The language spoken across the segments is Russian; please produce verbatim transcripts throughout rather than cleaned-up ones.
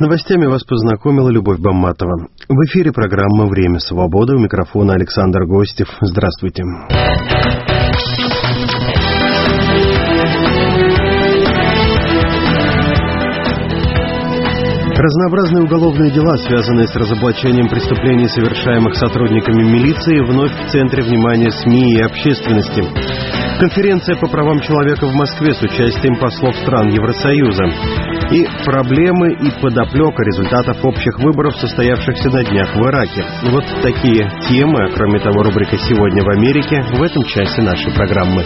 новостями вас познакомила Любовь Бамматова. В эфире программа «Время свободы». У микрофона Александр Гостев. Здравствуйте. Разнообразные уголовные дела, связанные с разоблачением преступлений, совершаемых сотрудниками милиции, вновь в центре внимания СМИ и общественности. Конференция по правам человека в Москве с участием послов стран Евросоюза. И проблемы и подоплека результатов общих выборов, состоявшихся на днях в Ираке. Вот такие темы, а кроме того, рубрика «Сегодня в Америке» в этом часе нашей программы.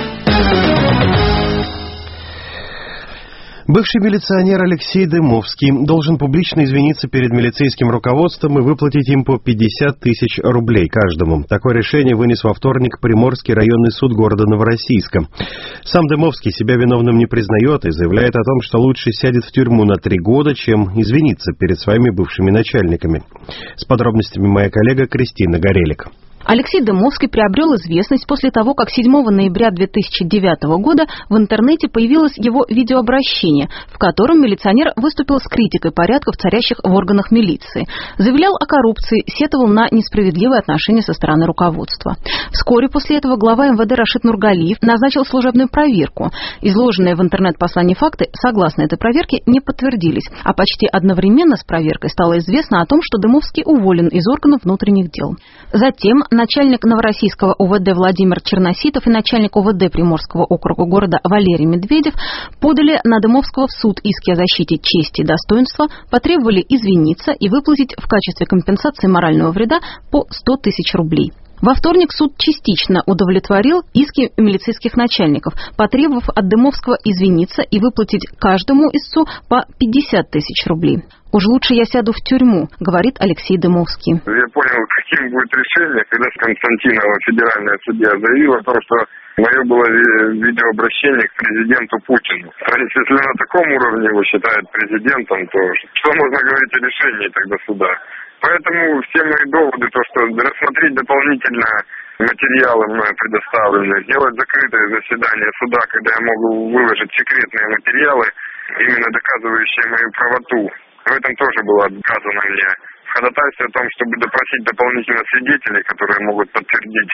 Бывший милиционер Алексей Дымовский должен публично извиниться перед милицейским руководством и выплатить им по пятьдесят тысяч рублей каждому. Такое решение вынес во вторник Приморский районный суд города Новороссийска. Сам Дымовский себя виновным не признает и заявляет о том, что лучше сядет в тюрьму на три года, чем извиниться перед своими бывшими начальниками. С подробностями моя коллега Кристина Горелик. Алексей Дымовский приобрел известность после того, как седьмого ноября две тысячи девятого года в интернете появилось его видеообращение, в котором милиционер выступил с критикой порядков, царящих в органах милиции, заявлял о коррупции, сетовал на несправедливые отношения со стороны руководства. Вскоре после этого глава эм вэ дэ Рашид Нургалиев назначил служебную проверку. Изложенные в интернет-послании факты, согласно этой проверке, не подтвердились, а почти одновременно с проверкой стало известно о том, что Дымовский уволен из органов внутренних дел. Затем начальник Новороссийского о вэ дэ Владимир Черноситов и начальник о вэ дэ Приморского округа города Валерий Медведев подали на Дымовского в суд иски о защите чести и достоинства, потребовали извиниться и выплатить в качестве компенсации морального вреда по сто тысяч рублей. Во вторник суд частично удовлетворил иски милицейских начальников, потребовав от Дымовского извиниться и выплатить каждому истцу по пятьдесят тысяч рублей. «Уж лучше я сяду в тюрьму», — говорит Алексей Дымовский. Я понял, каким будет решение, когда Константинова федеральная судья заявила о том, что мое было видеообращение к президенту Путину. Если на таком уровне его считают президентом, то что можно говорить о решении тогда суда? Поэтому все мои доводы, то, что рассмотреть дополнительно материалы мною предоставленные, сделать закрытое заседание суда, когда я могу выложить секретные материалы, именно доказывающие мою правоту. В этом тоже было отказано мне. Ходатайство о том, чтобы допросить дополнительно свидетелей, которые могут подтвердить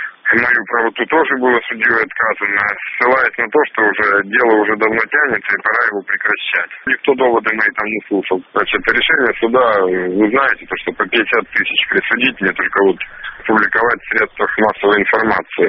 мою правоту, тоже было судьей отказано, ссылаясь на то, что уже дело уже давно тянется и пора его прекращать. Никто доводы мои там не слушал. Значит, решение суда, вы знаете, то, что по пятьдесят тысяч присудить мне, только вот публиковать в средствах массовой информации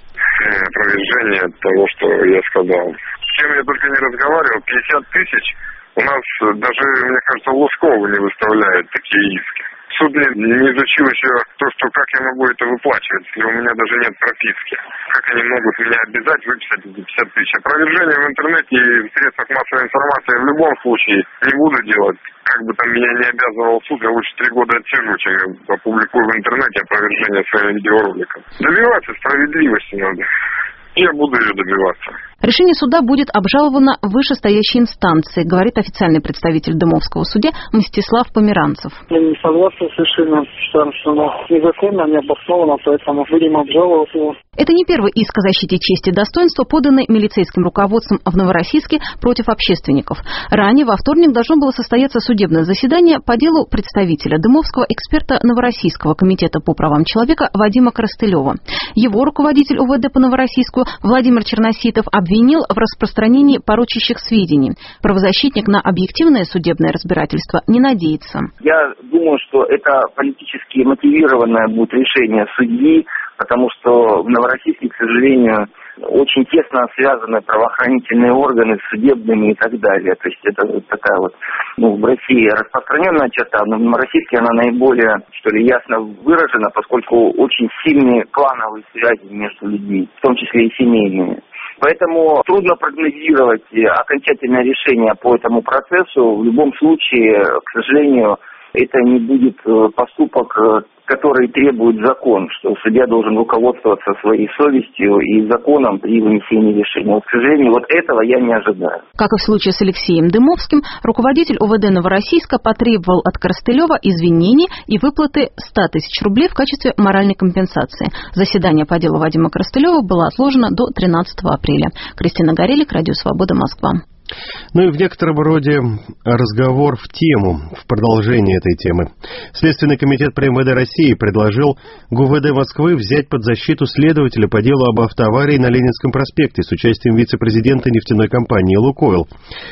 опровержение того, что я сказал. С кем я только не разговаривал, пятьдесят тысяч у нас даже, мне кажется, Лужкова не выставляет такие иски. Суд не изучил еще то, что как я могу это выплачивать, если у меня даже нет прописки. Как они могут меня обязать выписать эти пятьдесят тысяч. Опровержение в интернете и в средствах массовой информации в любом случае не буду делать. Как бы там меня не обязывал суд, я лучше три года отсижу, чем я опубликую в интернете опровержение своим видеороликом. Добиваться справедливости надо. Я буду ее добиваться. Решение суда будет обжаловано в вышестоящей инстанции, говорит официальный представитель Дымовского судьи Мстислав Померанцев. Я не согласен с решением, считаем, что оно незаконно, необоснованно, поэтому будем обжаловать его. Это не первый иск о защите чести и достоинства, поданный милицейским руководством в Новороссийске против общественников. Ранее во вторник должно было состояться судебное заседание по делу представителя Дымовского, эксперта Новороссийского комитета по правам человека Вадима Коростылева. Его руководитель о вэ дэ по Новороссийску Владимир Черноситов обвинил в распространении порочащих сведений. Правозащитник на объективное судебное разбирательство не надеется. Я думаю, что это политически мотивированное будет решение судьи, потому что в Новороссийске, к сожалению, очень тесно связаны правоохранительные органы с судебными и так далее. То есть это вот такая вот, ну, в России распространенная черта, но в Новороссийске она наиболее, что ли, ясно выражена, поскольку очень сильные клановые связи между людьми, в том числе и семейные. Поэтому трудно прогнозировать окончательное решение по этому процессу. В любом случае, к сожалению, это не будет поступок, который требует закон, что судья должен руководствоваться своей совестью и законом при вынесении решения. Вот, к сожалению, вот этого я не ожидаю. Как и в случае с Алексеем Дымовским, руководитель о вэ дэ Новороссийска потребовал от Коростылева извинений и выплаты ста тысяч рублей в качестве моральной компенсации. Заседание по делу Вадима Коростылева было отложено до тринадцатого апреля. Кристина Горелик, Радио Свобода, Москва. Ну и в некотором роде разговор в тему, в продолжение этой темы. Следственный комитет при эм вэ дэ России предложил гэ у вэ дэ Москвы взять под защиту следователя по делу об автоаварии на Ленинском проспекте с участием вице-президента нефтяной компании «Лукойл».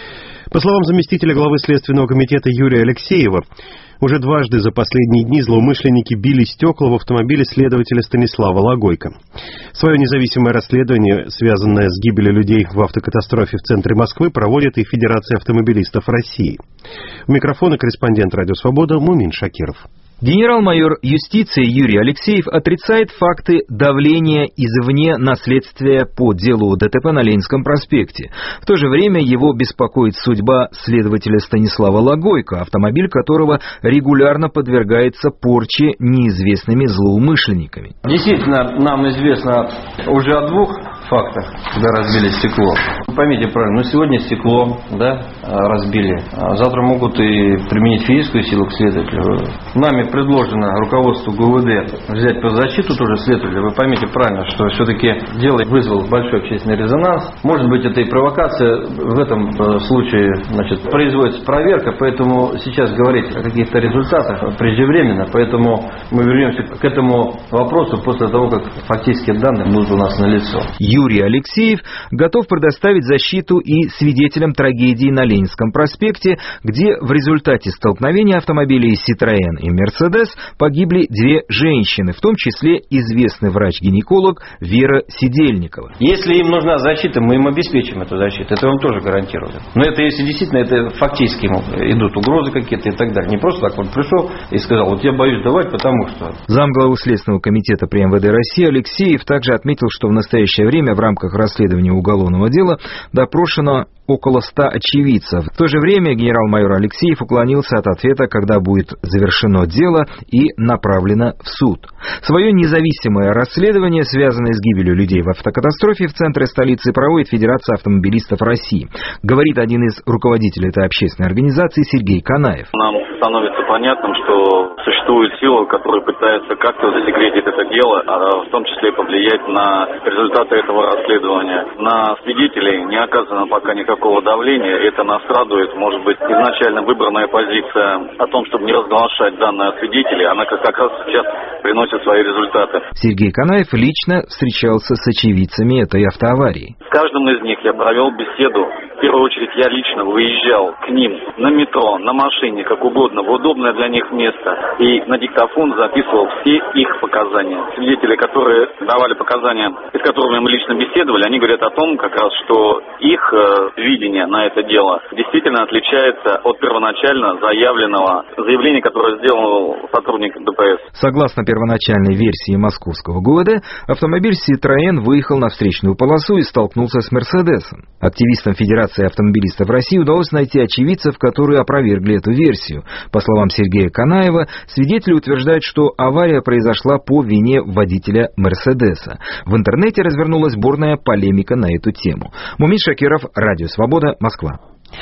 По словам заместителя главы Следственного комитета Юрия Алексеева, уже дважды за последние дни злоумышленники били стекла в автомобиле следователя Станислава Логойко. Свое независимое расследование, связанное с гибелью людей в автокатастрофе в центре Москвы, проводит и Федерация автомобилистов России. У микрофона корреспондент «Радио Свобода» Мумин Шакиров. Генерал-майор юстиции Юрий Алексеев отрицает факты давления извне на следствие по делу дэ тэ пэ на Ленинском проспекте. В то же время его беспокоит судьба следователя Станислава Логойко, автомобиль которого регулярно подвергается порче неизвестными злоумышленниками. Действительно, нам известно уже о двух фактах, когда разбили стекло. Поймите правильно, ну сегодня стекло, да, разбили, а завтра могут и применить физическую силу к следователю. Нами предложено руководству гэ у вэ дэ взять под защиту тоже следователя. Вы поймите правильно, что все-таки дело вызвало большой общественный резонанс. Может быть, это и провокация. В этом случае, значит, производится проверка, поэтому сейчас говорить о каких-то результатах преждевременно. Поэтому мы вернемся к этому вопросу после того, как фактические данные будут у нас налицо. Юрий Алексеев готов предоставить защиту и свидетелям трагедии на Ленинском проспекте, где в результате столкновения автомобилей «Ситроен» и «Мерседес» погибли две женщины, в том числе известный врач-гинеколог Вера Сидельникова. Если им нужна защита, мы им обеспечим эту защиту, это вам тоже гарантируем. Но это если действительно это фактически ему идут угрозы какие-то и так далее. Не просто так он пришел и сказал, вот я боюсь давать, потому что... Замглавы Следственного комитета при эм вэ дэ России Алексеев также отметил, что в настоящее время в рамках расследования уголовного дела допрошено около ста очевидцев. В то же время генерал-майор Алексеев уклонился от ответа, когда будет завершено дело и направлено в суд. Свое независимое расследование, связанное с гибелью людей в автокатастрофе в центре столицы, проводит Федерация автомобилистов России. Говорит один из руководителей этой общественной организации Сергей Канаев. Нам становится понятным, что существует сила, которая пытается как-то засекретить это дело, а в том числе повлиять на результаты этого расследования. На свидетелей не оказано пока никакого давления, это нас радует. Может быть, изначально выбранная позиция о том, чтобы не разглашать данные о свидетелей, она как раз сейчас приносит свои результаты. Сергей Канаев лично встречался с очевидцами этой автоаварии. С каждым из них я провел беседу. В первую очередь я лично выезжал к ним на метро, на машине, как угодно, в удобное для них место. И на диктофон записывал все их показания. Свидетели, которые давали показания, с которыми мы лично беседовали, они говорят о том, как раз, что их э, видение на это дело действительно отличается от первоначально заявленного заявления, которое сделал сотрудник дэ пэ эс. Согласно первоначальной версии московского гэ у вэ дэ, автомобиль «Ситроен» выехал на встречную полосу и столкнулся с «Мерседесом». Активистам Федерации автомобилистов России удалось найти очевидцев, которые опровергли эту версию. По словам Сергея Канаева, свидетели утверждают, что авария произошла по вине водителя «Мерседеса». В интернете развернулась бурная полемика на эту тему. Мумин Шакиров, Радио Свобода, Москва.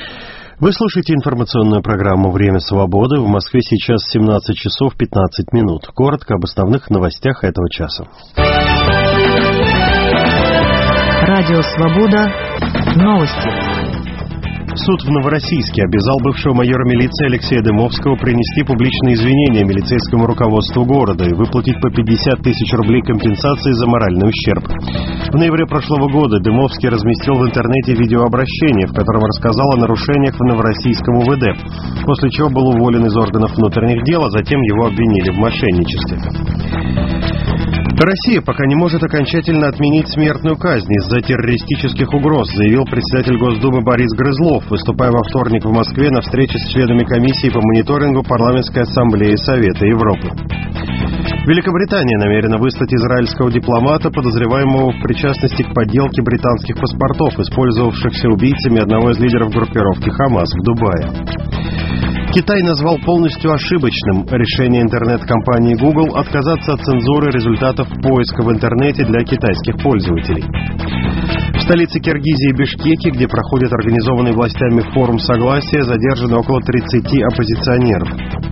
Вы слушаете информационную программу «Время свободы». В Москве сейчас семнадцать часов пятнадцать минут. Коротко об основных новостях этого часа. Радио Свобода. Новости. Суд в Новороссийске обязал бывшего майора милиции Алексея Дымовского принести публичные извинения милицейскому руководству города и выплатить по пятьдесят тысяч рублей компенсации за моральный ущерб. В ноябре прошлого года Дымовский разместил в интернете видеообращение, в котором рассказал о нарушениях в Новороссийском у вэ дэ, после чего был уволен из органов внутренних дел, а затем его обвинили в мошенничестве. Россия пока не может окончательно отменить смертную казнь из-за террористических угроз, заявил председатель Госдумы Борис Грызлов, выступая во вторник в Москве на встрече с членами комиссии по мониторингу Парламентской ассамблеи Совета Европы. Великобритания намерена выслать израильского дипломата, подозреваемого в причастности к подделке британских паспортов, использовавшихся убийцами одного из лидеров группировки «Хамас» в Дубае. Китай назвал полностью ошибочным решение интернет-компании Google отказаться от цензуры результатов поиска в интернете для китайских пользователей. В столице Киргизии Бишкеке, где проходит организованный властями форум согласия, задержаны около тридцати оппозиционеров.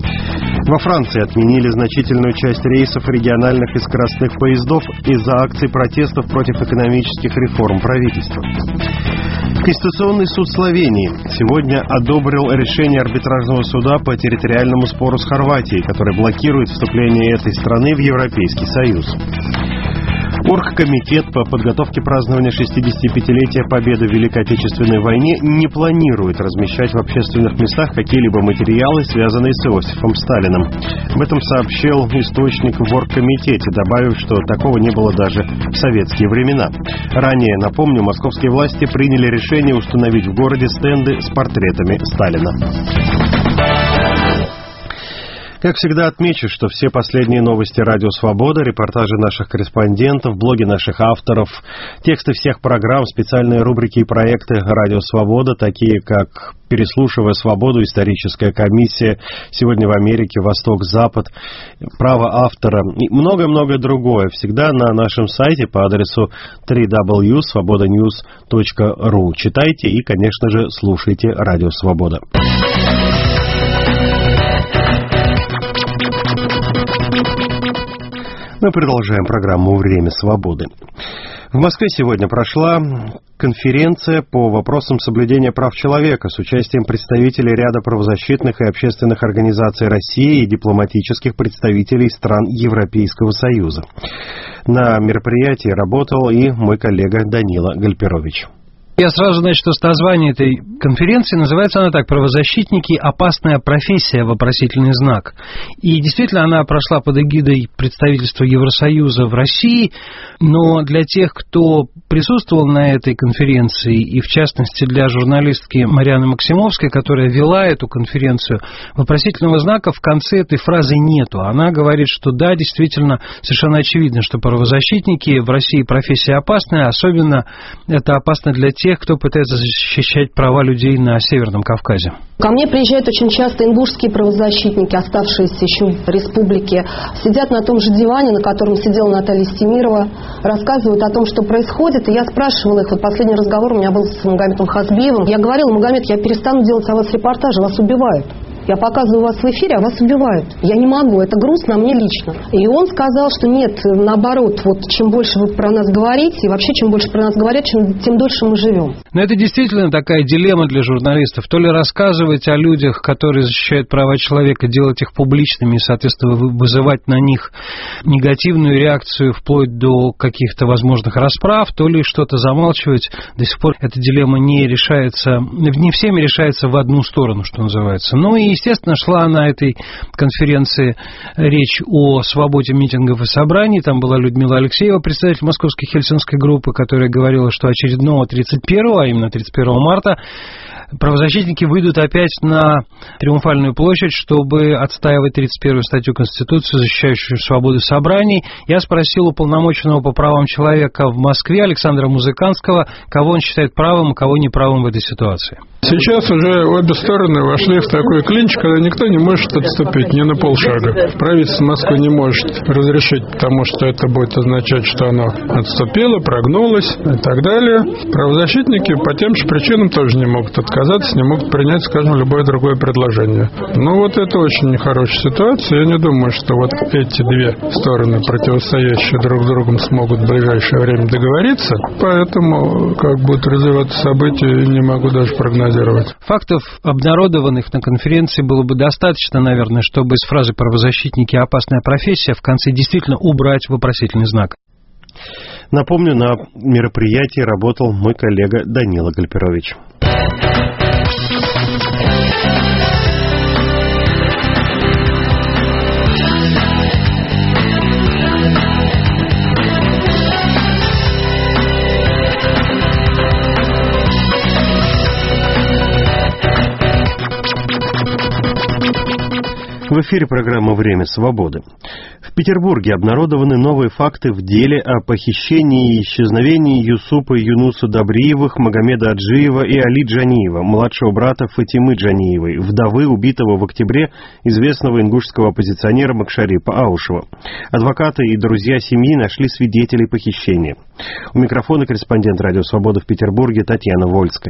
Во Франции отменили значительную часть рейсов региональных и скоростных поездов из-за акций протестов против экономических реформ правительства. Конституционный суд Словении сегодня одобрил решение арбитражного суда по территориальному спору с Хорватией, который блокирует вступление этой страны в Европейский Союз. Оргкомитет по подготовке празднования шестидесятипятилетия Победы в Великой Отечественной войне не планирует размещать в общественных местах какие-либо материалы, связанные с Иосифом Сталиным. Об этом сообщил источник в Оргкомитете, добавив, что такого не было даже в советские времена. Ранее, напомню, московские власти приняли решение установить в городе стенды с портретами Сталина. Как всегда, отмечу, что все последние новости «Радио Свобода», репортажи наших корреспондентов, блоги наших авторов, тексты всех программ, специальные рубрики и проекты «Радио Свобода», такие как «Переслушивая свободу», «Историческая комиссия», «Сегодня в Америке», «Восток-Запад», «Право автора» и многое-многое другое, всегда на нашем сайте по адресу дабл ю дабл ю дабл ю точка свобода ньюс точка ру. Читайте и, конечно же, слушайте «Радио Свобода». Мы продолжаем программу «Время свободы». В Москве сегодня прошла конференция по вопросам соблюдения прав человека с участием представителей ряда правозащитных и общественных организаций России и дипломатических представителей стран Европейского Союза. На мероприятии работал и мой коллега Данила Гальперович. Я сразу, значит, что название этой конференции, называется она так: «Правозащитники. Опасная профессия. Вопросительный знак». И действительно, она прошла под эгидой представительства Евросоюза в России, но для тех, кто присутствовал на этой конференции, и в частности для журналистки Марианы Максимовской, которая вела эту конференцию, вопросительного знака в конце этой фразы нету. Она говорит, что да, действительно, совершенно очевидно, что правозащитники в России профессия опасная, особенно это опасно для тех, тех, кто пытается защищать права людей на Северном Кавказе. Ко мне приезжают очень часто ингушские правозащитники, оставшиеся еще в республике, сидят на том же диване, на котором сидела Наталья Стемирова, рассказывают о том, что происходит, и я спрашивала их, вот последний разговор у меня был с Магометом Хазбиевым, я говорила: Магомед, я перестану делать о вас репортажи, вас убивают. Я показываю вас в эфире, а вас убивают. Я не могу, это грустно, а мне лично. И он сказал, что нет, наоборот, вот чем больше вы про нас говорите, и вообще чем больше про нас говорят, чем, тем дольше мы живем. Но это действительно такая дилемма для журналистов. То ли рассказывать о людях, которые защищают права человека, делать их публичными и, соответственно, вызывать на них негативную реакцию вплоть до каких-то возможных расправ, то ли что-то замалчивать. До сих пор эта дилемма не решается, не всеми решается в одну сторону, что называется. Ну и естественно, шла на этой конференции речь о свободе митингов и собраний. Там была Людмила Алексеева, представитель Московской Хельсинской группы, которая говорила, что очередного тридцать первого, а именно тридцать первого марта, правозащитники выйдут опять на Триумфальную площадь, чтобы отстаивать тридцать первую статью Конституции, защищающую свободу собраний. Я спросил уполномоченного по правам человека в Москве Александра Музыканского, кого он считает правым, а кого неправым в этой ситуации. Сейчас уже обе стороны вошли в такой клинч, когда никто не может отступить ни на полшага. Правительство Москвы не может разрешить, потому что это будет означать, что оно отступило, прогнулось и так далее. Правозащитники по тем же причинам тоже не могут отказаться, не могут принять, скажем, любое другое предложение. Ну вот это очень нехорошая ситуация. Я не думаю, что вот эти две стороны, противостоящие друг с другом, смогут в ближайшее время договориться. Поэтому, как будут развиваться события, не могу даже прогнозировать. Фактов, обнародованных на конференции, было бы достаточно, наверное, чтобы из фразы «правозащитники. Опасная профессия» в конце действительно убрать вопросительный знак. Напомню, на мероприятии работал мой коллега Данила Гальперович. В эфире программа «Время свободы». В Петербурге обнародованы новые факты в деле о похищении и исчезновении Юсупа Юнуса Добриевых, Магомеда Аджиева и Али Джаниева, младшего брата Фатимы Джаниевой, вдовы убитого в октябре известного ингушского оппозиционера Макшарипа Аушева. Адвокаты и друзья семьи нашли свидетелей похищения. У микрофона корреспондент «Радио Свобода» в Петербурге Татьяна Вольская.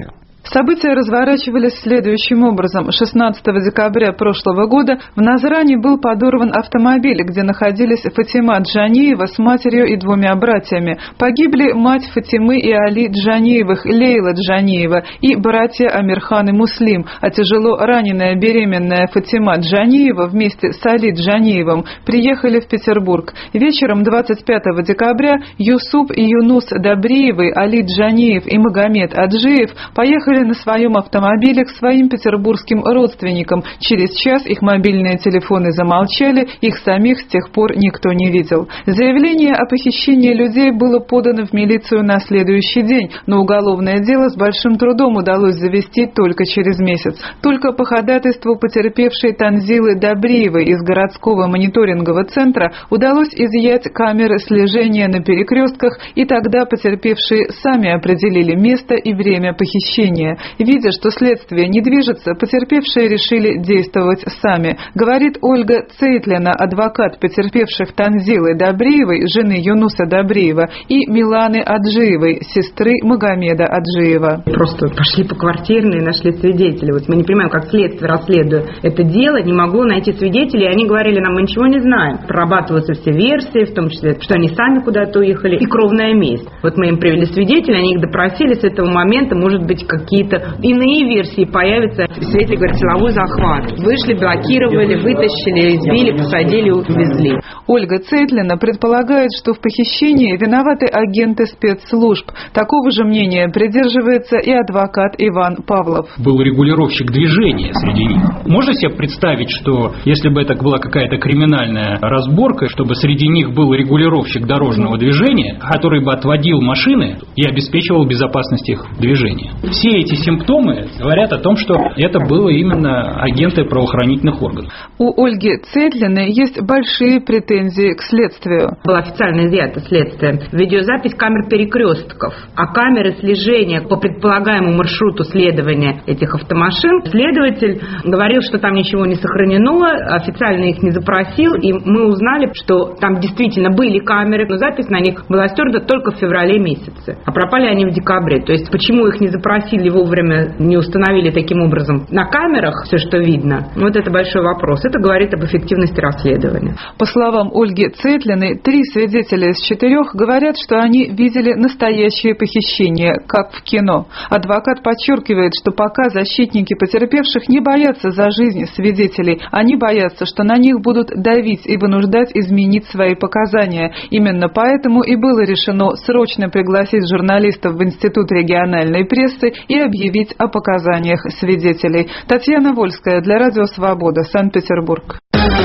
События разворачивались следующим образом. шестнадцатого декабря прошлого года в Назрани был подорван автомобиль, где находились Фатима Джаниева с матерью и двумя братьями. Погибли мать Фатимы и Али Джаниевых, Лейла Джаниева, и братья Амирхан и Муслим, а тяжело раненая беременная Фатима Джаниева вместе с Али Джаниевым приехали в Петербург. Вечером двадцать пятого декабря Юсуп и Юнус Добриевы, Али Джаниев и Магомед Аджиев поехали на своем автомобиле к своим петербургским родственникам. Через час их мобильные телефоны замолчали, их самих с тех пор никто не видел. Заявление о похищении людей было подано в милицию на следующий день, но уголовное дело с большим трудом удалось завести только через месяц. Только по ходатайству потерпевшей Танзилы Добриевой из городского мониторингового центра удалось изъять камеры слежения на перекрестках, и тогда потерпевшие сами определили место и время похищения. Видя, что следствие не движется, потерпевшие решили действовать сами. Говорит Ольга Цейтлина, адвокат потерпевших Танзилы Добриевой, жены Юнуса Добриева, и Миланы Аджиевой, сестры Магомеда Аджиева. Просто пошли по квартирной и нашли свидетелей. Вот мы не понимаем, как следствие расследует это дело, не могло найти свидетелей. Они говорили нам, мы ничего не знаем. Прорабатываются все версии, в том числе, что они сами куда-то уехали, и кровная месть. Вот мы им привели свидетелей, они их допросили, с этого момента, может быть, какие-то иные версии появятся. Свидетели говорят, силовой захват. Вышли, блокировали, вытащили, избили, посадили, увезли. Ольга Цейтлина предполагает, что в похищении виноваты агенты спецслужб. Такого же мнения придерживается и адвокат Иван Павлов. Был регулировщик движения среди них. Можно себе представить, что если бы это была какая-то криминальная разборка, чтобы среди них был регулировщик дорожного движения, который бы отводил машины и обеспечивал безопасность их движения. Все эти симптомы говорят о том, что это было именно агенты правоохранительных органов. У Ольги Цейтлиной есть большие претензии к следствию. Было официально изъято следствие. Видеозапись камер перекрестков, а камеры слежения по предполагаемому маршруту следования этих автомашин. Следователь говорил, что там ничего не сохранено, официально их не запросил, и мы узнали, что там действительно были камеры, но запись на них была стерта только в феврале месяце, а пропали они в декабре. То есть почему их не запросили вовремя, не установили таким образом на камерах все, что видно, вот это большой вопрос. Это говорит об эффективности расследования. По словам Ольги Цейтлиной, три свидетеля из четырех говорят, что они видели настоящее похищение, как в кино. Адвокат подчеркивает, что пока защитники потерпевших не боятся за жизнь свидетелей, они боятся, что на них будут давить и вынуждать изменить свои показания. Именно поэтому и было решено срочно пригласить журналистов в Институт региональной прессы и объявить о показаниях свидетелей. Татьяна Вольская для Радио Свобода, Санкт-Петербург.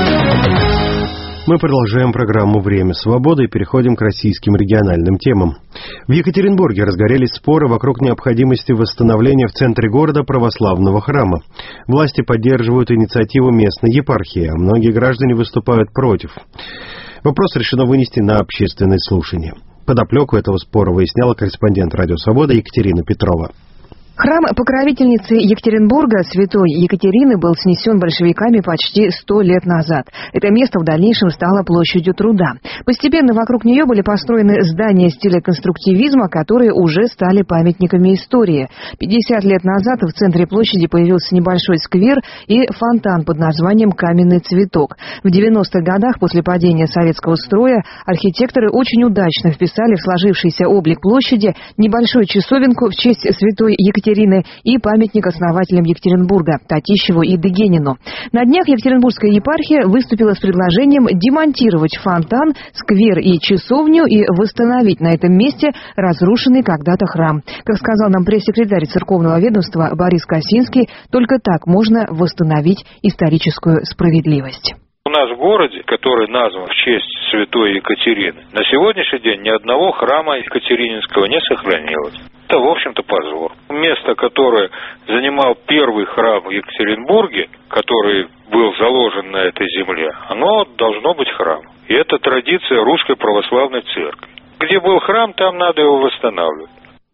Мы продолжаем программу «Время свободы» и переходим к российским региональным темам. В Екатеринбурге разгорелись споры вокруг необходимости восстановления в центре города православного храма. Власти поддерживают инициативу местной епархии, а многие граждане выступают против. Вопрос решено вынести на общественное слушание. Подоплеку этого спора выясняла корреспондент «Радио Свобода» Екатерина Петрова. Храм покровительницы Екатеринбурга, святой Екатерины, был снесен большевиками почти сто лет назад. Это место в дальнейшем стало площадью труда. Постепенно вокруг нее были построены здания стиля конструктивизма, которые уже стали памятниками истории. пятьдесят лет назад в центре площади появился небольшой сквер и фонтан под названием «Каменный цветок». В девяностых годах после падения советского строя архитекторы очень удачно вписали в сложившийся облик площади небольшую часовенку в честь святой Екатерины и памятник основателям Екатеринбурга Татищеву и Дегенину. На днях Екатеринбургская епархия выступила с предложением демонтировать фонтан, сквер и часовню и восстановить на этом месте разрушенный когда-то храм. Как сказал нам пресс-секретарь церковного ведомства Борис Косинский, только так можно восстановить историческую справедливость. У нас в городе, который назван в честь святой Екатерины, на сегодняшний день ни одного храма Екатерининского не сохранилось. Это, в общем-то, позор. Место, которое занимал первый храм в Екатеринбурге, который был заложен на этой земле, оно должно быть храмом. И это традиция Русской Православной Церкви. Где был храм, там надо его восстанавливать.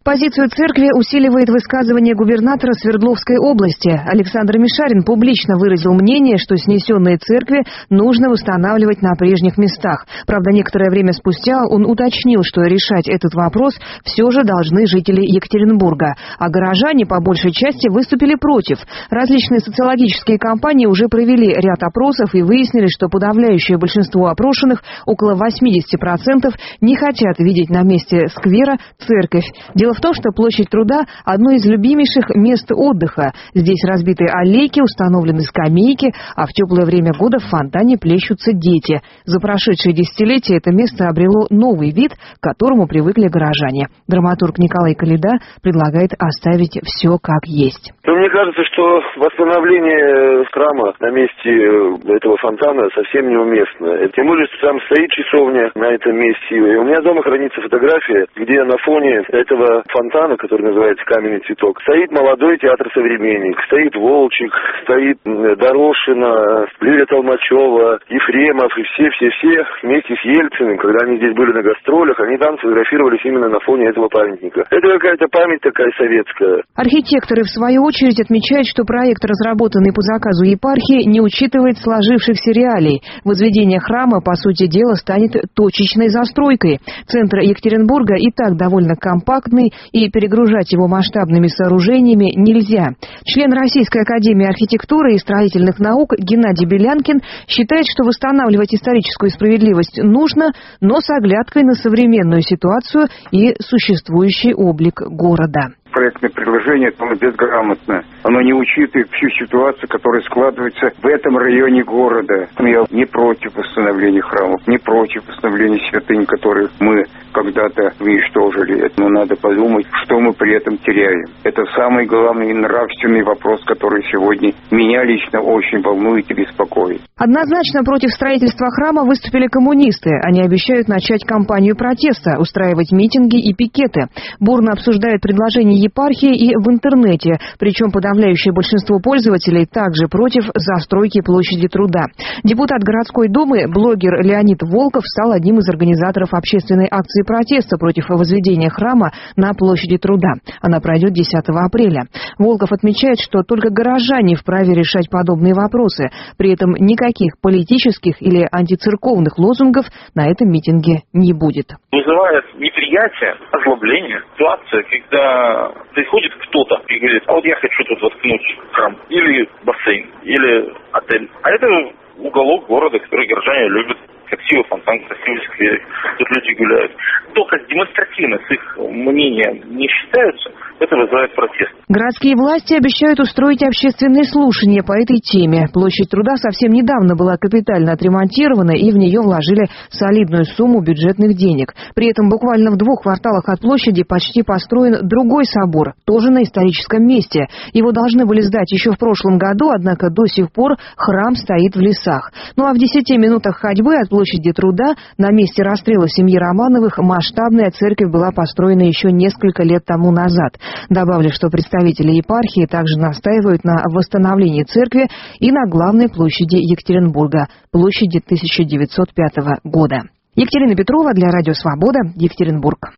Позицию церкви усиливает высказывание губернатора Свердловской области. Александр Мишарин публично выразил мнение, что снесенные церкви нужно восстанавливать на прежних местах. Правда, некоторое время спустя он уточнил, что решать этот вопрос все же должны жители Екатеринбурга. А горожане по большей части выступили против. Различные социологические компании уже провели ряд опросов и выяснили, что подавляющее большинство опрошенных, около восемьдесят процентов, не хотят видеть на месте сквера церковь. Дело в том, что площадь Труда – одно из любимейших мест отдыха. Здесь разбиты аллейки, установлены скамейки, а в теплое время года в фонтане плещутся дети. За прошедшие десятилетия это место обрело новый вид, к которому привыкли горожане. Драматург Николай Калида предлагает оставить все как есть. Ну, мне кажется, что восстановление храма на месте этого фонтана совсем неуместно. Тем более, что там стоит часовня на этом месте. И у меня дома хранится фотография, где на фоне этого фонтана, который называется «Каменный цветок», стоит молодой театр «Современник», стоит Волчек, стоит Дорошина, Лилия Толмачева, Ефремов и все-все-все вместе с Ельциным, когда они здесь были на гастролях, они там сфотографировались именно на фоне этого памятника. Это какая-то память такая советская. Архитекторы, в свою очередь, отмечают, что проект, разработанный по заказу епархии, не учитывает сложившихся реалий. Возведение храма, по сути дела, станет точечной застройкой. Центр Екатеринбурга и так довольно компактный, и перегружать его масштабными сооружениями нельзя. Член Российской академии архитектуры и строительных наук Геннадий Белянкин считает, что восстанавливать историческую справедливость нужно, но с оглядкой на современную ситуацию и существующий облик города. Проектное предложение, оно безграмотно. Оно не учитывает всю ситуацию, которая складывается в этом районе города. Я не против восстановления храмов, не против восстановления святынь, которые мы когда-то уничтожили. Но надо подумать, что мы при этом теряем. Это самый главный нравственный вопрос, который сегодня меня лично очень волнует и беспокоит. Однозначно против строительства храма выступили коммунисты. Они обещают начать кампанию протеста, устраивать митинги и пикеты. Бурно обсуждают предложения епархии и в интернете, причем подавляющее большинство пользователей также против застройки площади Труда. Депутат городской думы, блогер Леонид Волков, стал одним из организаторов общественной акции протеста против возведения храма на площади Труда. Она пройдет десятого апреля. Волков отмечает, что только горожане вправе решать подобные вопросы. При этом никаких политических или антицерковных лозунгов на этом митинге не будет. Вызывает неприятие, озлобление, ситуация, когда приходит кто-то и говорит: а вот я хочу тут воткнуть храм, или бассейн, или отель. А это уголок города, который горожане любят. Красивый фонтан, красивый сквер, тут люди гуляют. Только демонстративно с их мнением не считаются, это вызывает протест. Городские власти обещают устроить общественные слушания по этой теме. Площадь Труда совсем недавно была капитально отремонтирована, и в нее вложили солидную сумму бюджетных денег. При этом буквально в двух кварталах от площади почти построен другой собор, тоже на историческом месте. Его должны были сдать еще в прошлом году, однако до сих пор храм стоит в лесах. Ну а в десяти минутах ходьбы от площади Труда, на месте расстрела семьи Романовых, масштабная церковь была построена еще несколько лет тому назад. Добавлю, что представители епархии также настаивают на восстановлении церкви и на главной площади Екатеринбурга, площади тысяча девятьсот пятого года. Екатерина Петрова для Радио Свобода, Екатеринбург.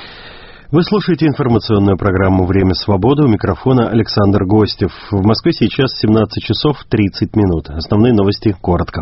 Вы слушаете информационную программу «Время свободы». У микрофона Александр Гостев. В Москве сейчас семнадцать часов тридцать минут. Основные новости коротко.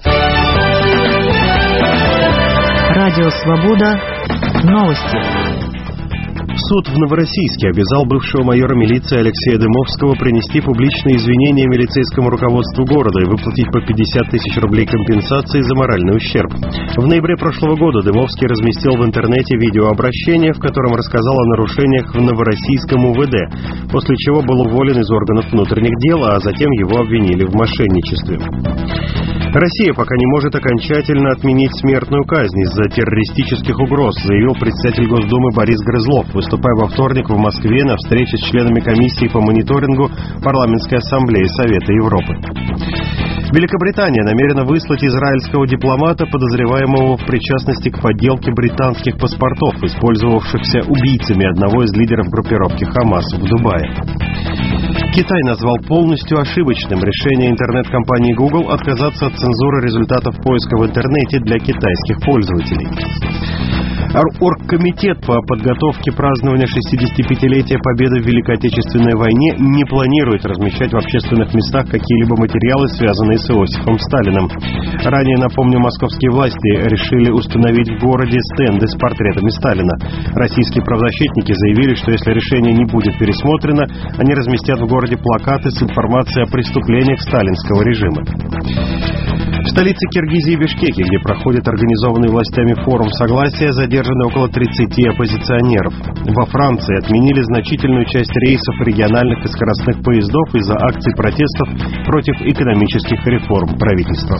Радио «Свобода». Новости. Суд в Новороссийске обязал бывшего майора милиции Алексея Дымовского принести публичные извинения милицейскому руководству города и выплатить по пятьдесят тысяч рублей компенсации за моральный ущерб. В ноябре прошлого года Дымовский разместил в интернете видеообращение, в котором рассказал о нарушениях в Новороссийском УВД, после чего был уволен из органов внутренних дел, а затем его обвинили в мошенничестве. Россия пока не может окончательно отменить смертную казнь из-за террористических угроз, заявил председатель Госдумы Борис Грызлов, выступая во вторник в Москве на встрече с членами комиссии по мониторингу Парламентской ассамблеи Совета Европы. Великобритания намерена выслать израильского дипломата, подозреваемого в причастности к подделке британских паспортов, использовавшихся убийцами одного из лидеров группировки «Хамас» в Дубае. Китай назвал полностью ошибочным решение интернет-компании Google отказаться от цензуры результатов поиска в интернете для китайских пользователей. Оргкомитет по подготовке празднования шестидесятипятилетия Победы в Великой Отечественной войне не планирует размещать в общественных местах какие-либо материалы, связанные с Иосифом Сталиным. Ранее, напомню, московские власти решили установить в городе стенды с портретами Сталина. Российские правозащитники заявили, что если решение не будет пересмотрено, они разместят в городе плакаты с информацией о преступлениях сталинского режима. В столице Киргизии Бишкеке, где проходит организованный властями форум согласия, задержаны около тридцати оппозиционеров. Во Франции отменили значительную часть рейсов региональных и скоростных поездов из-за акций протестов против экономических реформ правительства.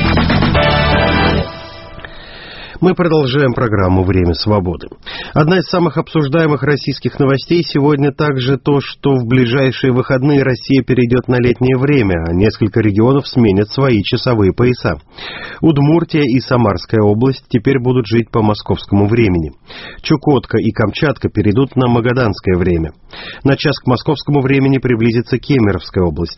Мы продолжаем программу «Время свободы». Одна из самых обсуждаемых российских новостей сегодня также то, что в ближайшие выходные Россия перейдет на летнее время, а несколько регионов сменят свои часовые пояса. Удмуртия и Самарская область теперь будут жить по московскому времени. Чукотка и Камчатка перейдут на магаданское время. На час к московскому времени приблизится Кемеровская область.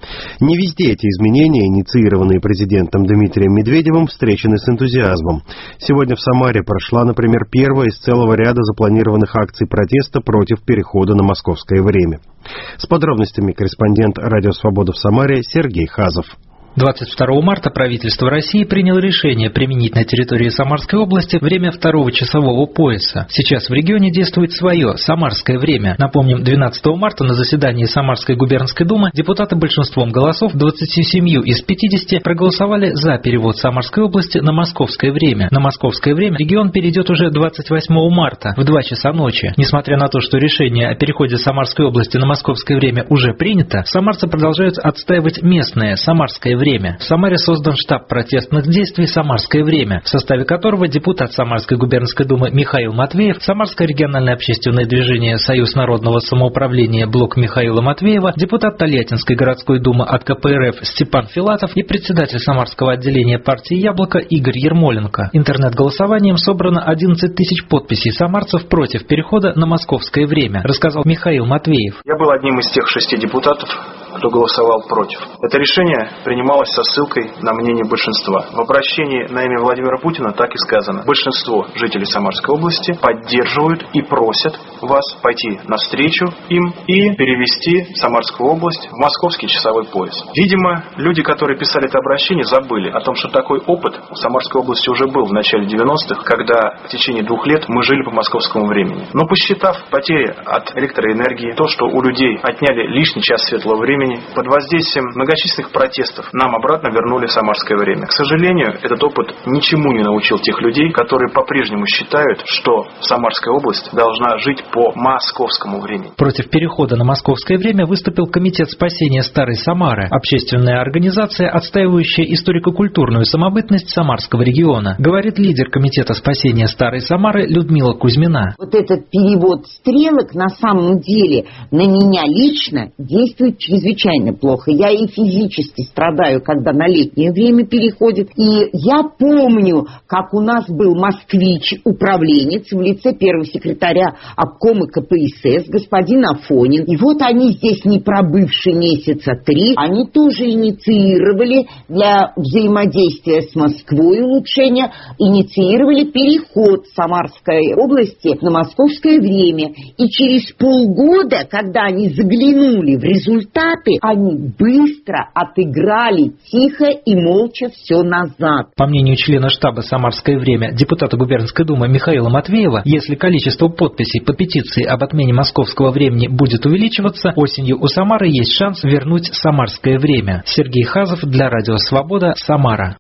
Не везде эти изменения, инициированные президентом Дмитрием Медведевым, встречены с энтузиазмом. Сегодня в Самаре прошла, например, первая из целого ряда запланированных акций протеста против перехода на московское время. С подробностями корреспондент «Радио Свобода» в Самаре Сергей Хазов. двадцать второго марта правительство России приняло решение применить на территории Самарской области время второго часового пояса. Сейчас в регионе действует свое самарское время. Напомним, двенадцатого марта на заседании Самарской губернской думы депутаты большинством голосов, двадцатью семью из пятидесяти, проголосовали за перевод Самарской области на московское время. На московское время регион перейдет уже двадцать восьмого марта в два часа ночи. Несмотря на то, что решение о переходе Самарской области на московское время уже принято, самарцы продолжают отстаивать местное самарское время. Время. В Самаре создан штаб протестных действий «Самарское время», в составе которого депутат Самарской губернской думы Михаил Матвеев, Самарское региональное общественное движение «Союз народного самоуправления» блок Михаила Матвеева, депутат Тольяттинской городской думы от ка пэ эр эф Степан Филатов и председатель Самарского отделения партии «Яблоко» Игорь Ермоленко. Интернет-голосованием собрано одиннадцать тысяч подписей самарцев против перехода на московское время, рассказал Михаил Матвеев. Я был одним из тех шести депутатов, кто голосовал против. Это решение принималось со ссылкой на мнение большинства. В обращении на имя Владимира Путина так и сказано. Большинство жителей Самарской области поддерживают и просят вас пойти навстречу им и перевести Самарскую область в московский часовой пояс. Видимо, люди, которые писали это обращение, забыли о том, что такой опыт в Самарской области уже был в начале девяностых, когда в течение двух лет мы жили по московскому времени. Но посчитав потери от электроэнергии, то, что у людей отняли лишний час светлого времени, под воздействием многочисленных протестов нам обратно вернули самарское время. К сожалению, этот опыт ничему не научил тех людей, которые по-прежнему считают, что Самарская область должна жить по московскому времени. Против перехода на московское время выступил Комитет спасения Старой Самары, общественная организация, отстаивающая историко-культурную самобытность Самарского региона, говорит лидер Комитета спасения Старой Самары Людмила Кузьмина. Вот этот перевод стрелок на самом деле на меня лично действует чрезвычайно чрезвычайно плохо. Я и физически страдаю, когда на летнее время переходит. И я помню, как у нас был москвич-управленец в лице первого секретаря обкома ка пэ эс эс, господин Афонин. И вот они здесь, не пробывшие месяца три, они тоже инициировали для взаимодействия с Москвой улучшения, инициировали переход Самарской области на московское время. И через полгода, когда они заглянули в результаты, они быстро отыграли тихо и молча все назад. По мнению члена штаба «Самарское время» депутата губернской думы Михаила Матвеева, если количество подписей по петиции об отмене московского времени будет увеличиваться, осенью у Самары есть шанс вернуть самарское время. Сергей Хазов для Радио Свобода, Самара.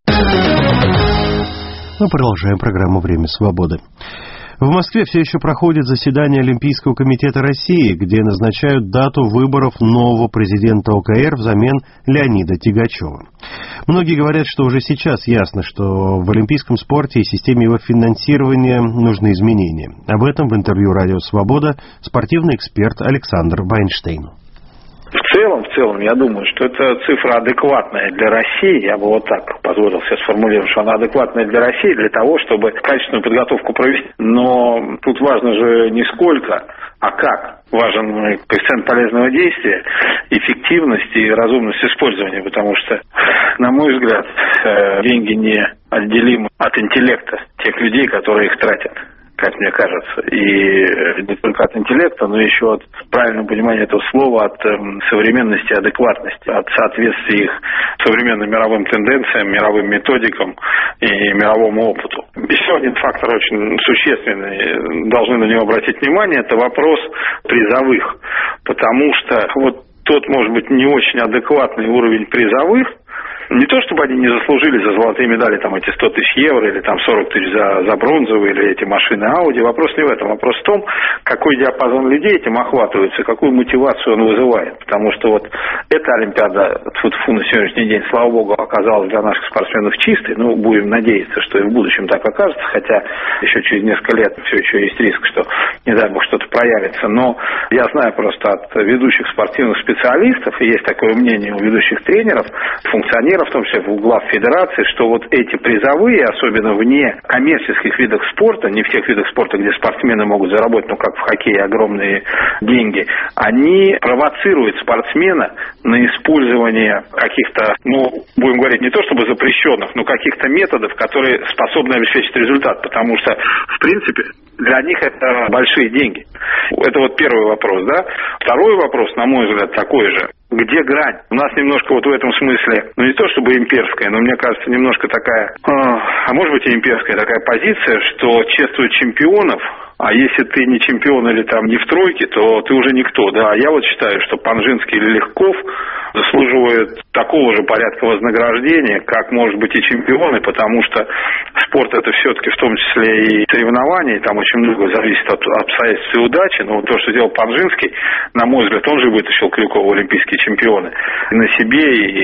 Мы продолжаем программу «Время свободы». В Москве все еще проходит заседание Олимпийского комитета России, где назначают дату выборов нового президента о ка эр взамен Леонида Тягачева. Многие говорят, что уже сейчас ясно, что в олимпийском спорте и системе его финансирования нужны изменения. Об этом в интервью «Радио Свобода» спортивный эксперт Александр Вайнштейн. В целом, в целом, я думаю, что это цифра адекватная для России. Я бы вот так позволил себе сформулировать, что она адекватная для России для того, чтобы качественную подготовку провести. Но тут важно же не сколько, а как. Важен коэффициент полезного действия, эффективность и разумность использования, потому что, на мой взгляд, деньги не отделимы от интеллекта тех людей, которые их тратят. как мне кажется. И не только от интеллекта, но еще от правильного понимания этого слова, от современности, адекватности, от соответствия их современным мировым тенденциям, мировым методикам и мировому опыту. Еще один фактор очень существенный, должны на него обратить внимание, это вопрос призовых. Потому что вот тот, может быть, не очень адекватный уровень призовых, не то, чтобы они не заслужили за золотые медали там эти сто тысяч евро или там сорок тысяч за, за бронзовые или эти машины Ауди. Вопрос не в этом. Вопрос в том, какой диапазон людей этим охватывается, какую мотивацию он вызывает. Потому что вот эта Олимпиада, тьфу-тьфу, на сегодняшний день, слава богу, оказалась для наших спортсменов чистой. Ну, будем надеяться, что и в будущем так окажется. Хотя еще через несколько лет все еще есть риск, что, не дай бог, что-то проявится. Но я знаю просто от ведущих спортивных специалистов, и есть такое мнение у ведущих тренеров, функционеров, в том числе в углах федерации, что вот эти призовые, особенно вне коммерческих видов спорта, не в тех видах спорта, где спортсмены могут заработать, ну, как в хоккее, огромные деньги, они провоцируют спортсмена на использование каких-то, ну, будем говорить, не то чтобы запрещенных, но каких-то методов, которые способны обеспечить результат, потому что, в принципе, для них это большие деньги. Это вот первый вопрос, да. Второй вопрос, на мой взгляд, такой же. Где грань? У нас немножко вот в этом смысле, ну не то чтобы имперская, но мне кажется, немножко такая, а, а может быть и имперская такая позиция, что чествуют чемпионов, а если ты не чемпион или там не в тройке, то ты уже никто, да. Я вот считаю, что Панжинский или Легков заслуживают такого же порядка вознаграждения, как, может быть, и чемпионы, потому что спорт это все-таки в том числе и соревнования, там очень много зависит от обстоятельств и удачи, но вот то, что делал Панжинский, на мой взгляд, он же вытащил Крюкова олимпийские чемпионы на себе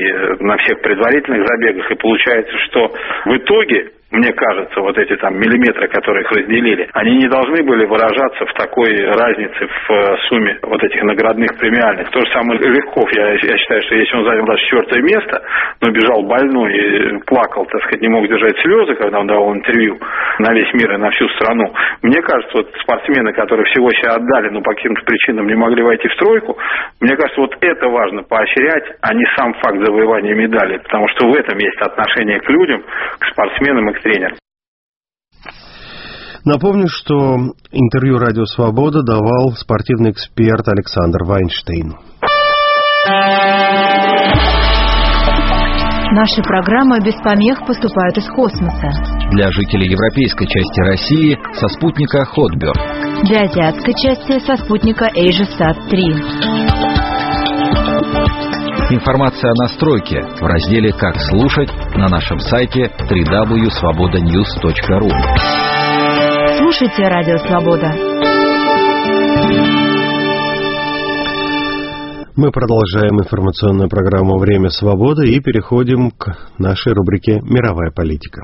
и на всех предварительных забегах, и получается, что в итоге, мне кажется, вот эти там миллиметры, которые их разделили, они не должны были выражаться в такой разнице в сумме вот этих наградных премиальных. То же самое Легков, я, я считаю, что если он занял даже четвертое место, но бежал больной и плакал, так сказать, не мог держать слезы, когда он давал интервью на весь мир и на всю страну, мне кажется, вот спортсмены, которые всего себя отдали, но по каким-то причинам не могли войти в тройку, мне кажется, вот это важно поощрять, а не сам факт завоевания медали, потому что в этом есть отношение к людям, к спортсменам и к тренерам. Напомню, что интервью «Радио Свобода» давал спортивный эксперт Александр Вайнштейн. Наши программы без помех поступают из космоса. Для жителей европейской части России со спутника Хотбер. Для азиатской части со спутника Эйжесат три. Информация о настройке в разделе «Как слушать» на нашем сайте дабл ю дабл ю дабл ю точка свобода ньюс точка ру. Слушайте «Радио Свобода». Мы продолжаем информационную программу «Время свободы» и переходим к нашей рубрике «Мировая политика».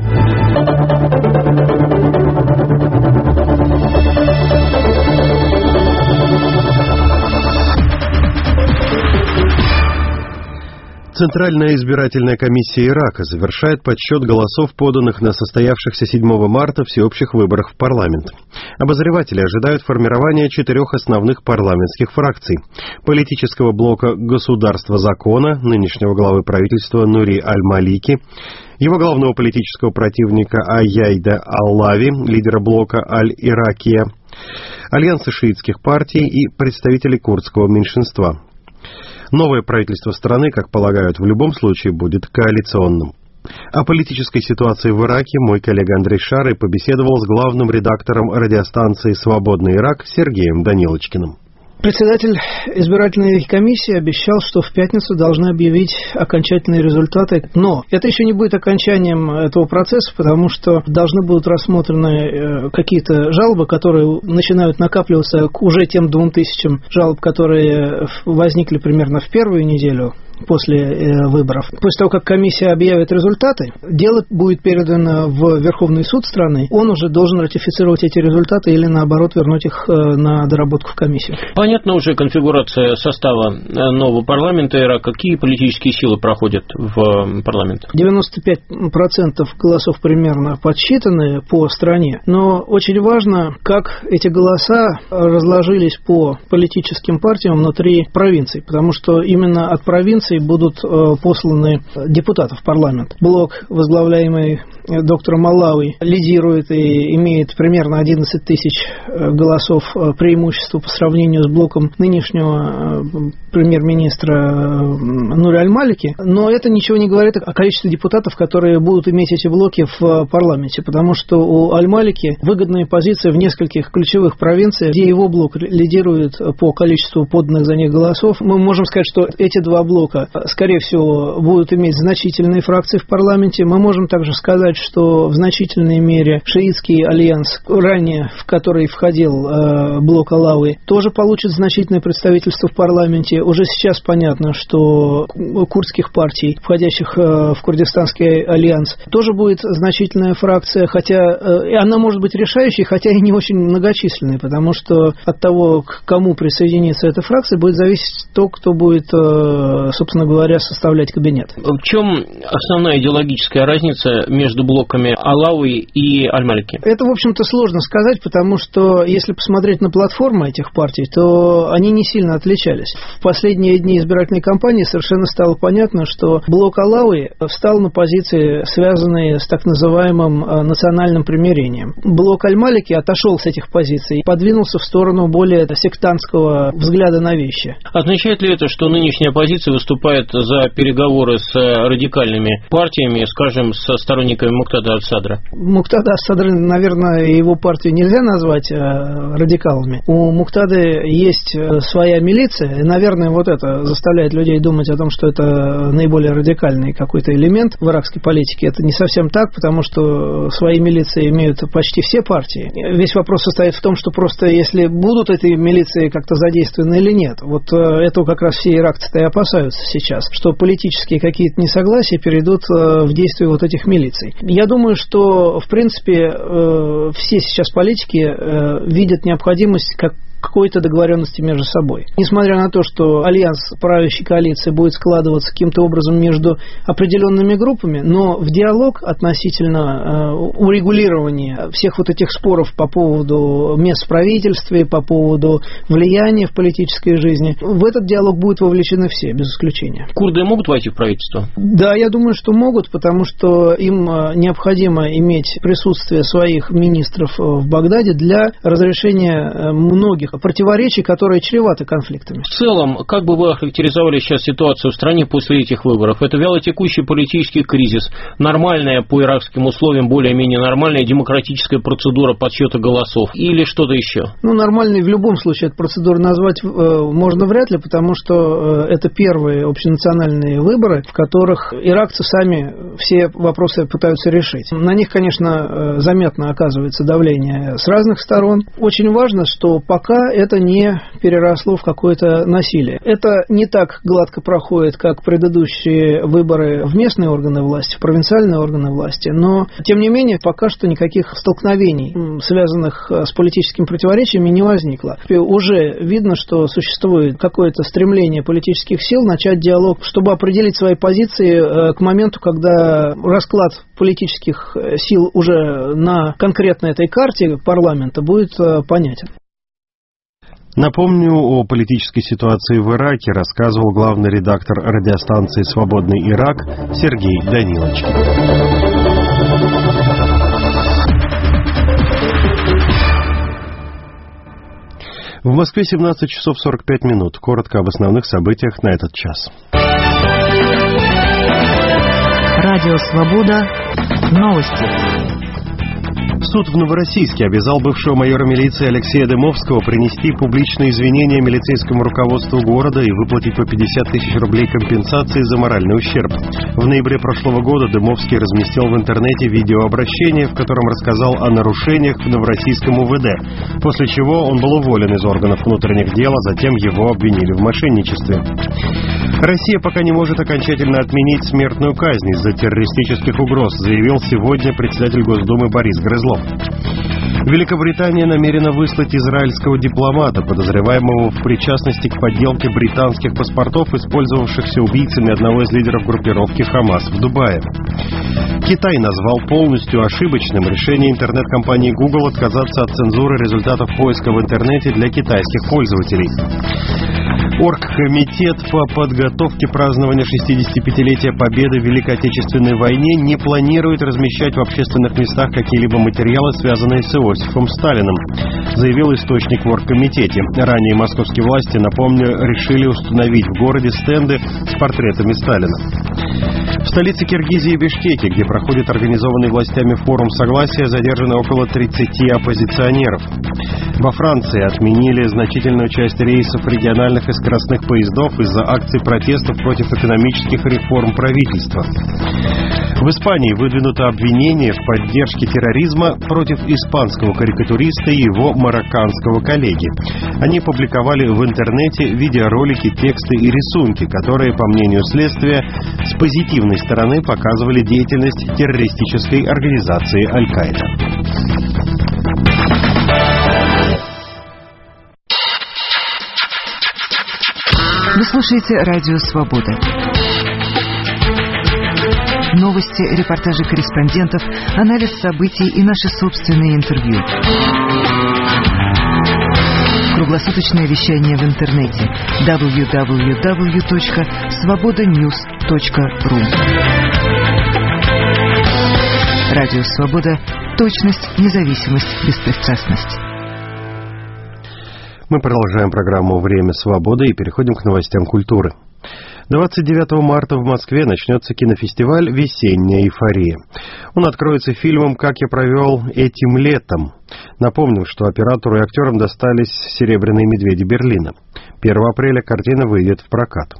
Центральная избирательная комиссия Ирака завершает подсчет голосов, поданных на состоявшихся седьмого марта всеобщих выборах в парламент. Обозреватели ожидают формирования четырех основных парламентских фракций: политического блока «Государство закона» нынешнего главы правительства Нури Аль-Малики, его главного политического противника Аяйда Аллави, лидера блока Аль-Иракия, альянса шиитских партий и представителей курдского меньшинства. Новое правительство страны, как полагают, в любом случае будет коалиционным. О политической ситуации в Ираке мой коллега Андрей Шарый побеседовал с главным редактором радиостанции «Свободный Ирак» Сергеем Данилочкиным. Председатель избирательной комиссии обещал, что в пятницу должны объявить окончательные результаты. Но это еще не будет окончанием этого процесса, потому что должны будут рассмотрены какие-то жалобы, которые начинают накапливаться к уже тем двум тысячам жалоб, которые возникли примерно в первую неделю после э, выборов. После того, как комиссия объявит результаты, дело будет передано в Верховный суд страны. Он уже должен ратифицировать эти результаты или, наоборот, вернуть их э, на доработку в комиссию. Понятна уже конфигурация состава нового парламента Ирака. Какие политические силы проходят в парламент? девяносто пять процентов голосов примерно подсчитаны по стране. Но очень важно, как эти голоса разложились по политическим партиям внутри провинций. Потому что именно от провинции позиций будут посланы депутатов в парламент. Блок, возглавляемый доктором Аллауи, лидирует и имеет примерно одиннадцать тысяч голосов преимущества по сравнению с блоком нынешнего премьер-министра Нури Аль-Малики. Но это ничего не говорит о количестве депутатов, которые будут иметь эти блоки в парламенте, потому что у Аль-Малики выгодные позиции в нескольких ключевых провинциях, где его блок лидирует по количеству поданных за них голосов. Мы можем сказать, что эти два блока, скорее всего, будут иметь значительные фракции в парламенте. Мы можем также сказать, что в значительной мере шиитский альянс, ранее в который входил э, блок Аллауи, тоже получит значительное представительство в парламенте. Уже сейчас понятно, что у курдских партий, входящих э, в Курдистанский альянс, тоже будет значительная фракция, хотя э, она может быть решающей, хотя и не очень многочисленной, потому что от того, к кому присоединится эта фракция, будет зависеть то, кто будет, э, собственно говоря, составлять кабинет. В чем основная идеологическая разница между блоками Аллауи и Аль-Малики? Это, в общем-то, сложно сказать, потому что, если посмотреть на платформы этих партий, то они не сильно отличались. В последние дни избирательной кампании совершенно стало понятно, что блок Аллауи встал на позиции, связанные с так называемым национальным примирением. Блок Аль-Малики отошел с этих позиций и подвинулся в сторону более сектантского взгляда на вещи. Означает ли это, что нынешняя оппозиция выступает за переговоры с радикальными партиями, скажем, со сторонниками Муктада аль-Садра? Муктада аль-Садра, наверное, его партию нельзя назвать радикалами. У Муктады есть своя милиция, и, наверное, вот это заставляет людей думать о том, что это наиболее радикальный какой-то элемент в иракской политике. Это не совсем так, потому что свои милиции имеют почти все партии. Весь вопрос состоит в том, что просто если будут эти милиции как-то задействованы или нет. Вот этого как раз все иракцы-то и опасаются сейчас, что политические какие-то несогласия перейдут в действие вот этих милиций. Я думаю, что, в принципе, все сейчас политики видят необходимость как какой-то договоренности между собой. Несмотря на то, что альянс правящей коалиции будет складываться каким-то образом между определенными группами, но в диалог относительно э, урегулирования всех вот этих споров по поводу мест в правительстве, по поводу влияния в политической жизни, в этот диалог будут вовлечены все, без исключения. Курды могут войти в правительство? Да, я думаю, что могут, потому что им необходимо иметь присутствие своих министров в Багдаде для разрешения многих противоречий, которые чреваты конфликтами. В целом, как бы вы охарактеризовали сейчас ситуацию в стране после этих выборов? Это вялотекущий политический кризис, нормальная по иракским условиям, более-менее нормальная демократическая процедура подсчета голосов или что-то еще? Ну, нормальной в любом случае эту процедуру назвать э, можно вряд ли, потому что э, это первые общенациональные выборы, в которых иракцы сами все вопросы пытаются решить. На них, конечно, э, заметно оказывается давление с разных сторон. Очень важно, что пока это не переросло в какое-то насилие. Это не так гладко проходит, как предыдущие выборы в местные органы власти, в провинциальные органы власти, но, тем не менее, пока что никаких столкновений, связанных с политическими противоречиями, не возникло. Уже видно, что существует какое-то стремление политических сил начать диалог, чтобы определить свои позиции к моменту, когда расклад политических сил уже на конкретно этой карте парламента будет понятен. Напомню, о политической ситуации в Ираке рассказывал главный редактор радиостанции «Свободный Ирак» Сергей Данилочкин. В Москве семнадцать часов сорок пять минут. Коротко об основных событиях на этот час. Радио «Свобода». Новости. Суд в Новороссийске обязал бывшего майора милиции Алексея Дымовского принести публичные извинения милицейскому руководству города и выплатить по пятьдесят тысяч рублей компенсации за моральный ущерб. В ноябре прошлого года Дымовский разместил в интернете видеообращение, в котором рассказал о нарушениях в Новороссийском УВД, после чего он был уволен из органов внутренних дел, а затем его обвинили в мошенничестве. Россия пока не может окончательно отменить смертную казнь из-за террористических угроз, заявил сегодня председатель Госдумы Борис Грызлов. Великобритания намерена выслать израильского дипломата, подозреваемого в причастности к подделке британских паспортов, использовавшихся убийцами одного из лидеров группировки «Хамас» в Дубае. Китай назвал полностью ошибочным решение интернет-компании Google отказаться от цензуры результатов поиска в интернете для китайских пользователей. Оргкомитет по подготовке празднования шестидесятипятилетия Победы в Великой Отечественной войне не планирует размещать в общественных местах какие-либо материалы, связанные с Иосифом Сталиным, заявил источник в Оргкомитете. Ранее московские власти, напомню, решили установить в городе стенды с портретами Сталина. В столице Киргизии Бишкеке, где проходит организованный властями форум согласия, задержаны около тридцати оппозиционеров. Во Франции отменили значительную часть рейсов региональных и скоростных поездов из-за акций протестов против экономических реформ правительства. В Испании выдвинуто обвинение в поддержке терроризма против испанского карикатуриста и его марокканского коллеги. Они публиковали в интернете видеоролики, тексты и рисунки, которые, по мнению следствия, с позитивной стороны показывали деятельность террористической организации Аль-Каида. Вы слушаете «Радио Свобода». Новости, репортажи корреспондентов, анализ событий и наши собственные интервью. Круглосуточное вещание в интернете дабл ю дабл ю дабл ю точка свобода ньюс точка ру. Радио Свобода. Точность, независимость, беспристрастность. Мы продолжаем программу «Время свободы» и переходим к новостям культуры. двадцать девятого марта в Москве начнется кинофестиваль «Весенняя эйфория». Он откроется фильмом «Как я провел этим летом». Напомним, что оператору и актерам достались «Серебряные медведи» Берлина. первого апреля картина выйдет в прокат.